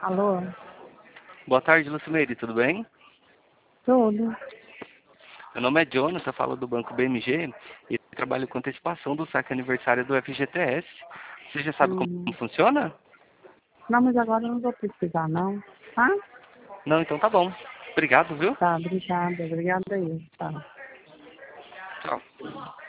Alô? Boa tarde, Lucimeire, tudo bem? Tudo. Meu nome é Jonathan, falo do Banco BMG e trabalho com antecipação do saque aniversário do FGTS. Você já sabe como funciona? Não, mas agora eu não vou precisar, não. Tá? Não, então tá bom. Obrigado, viu? Tá, obrigada. Obrigada aí. Tá. Tchau.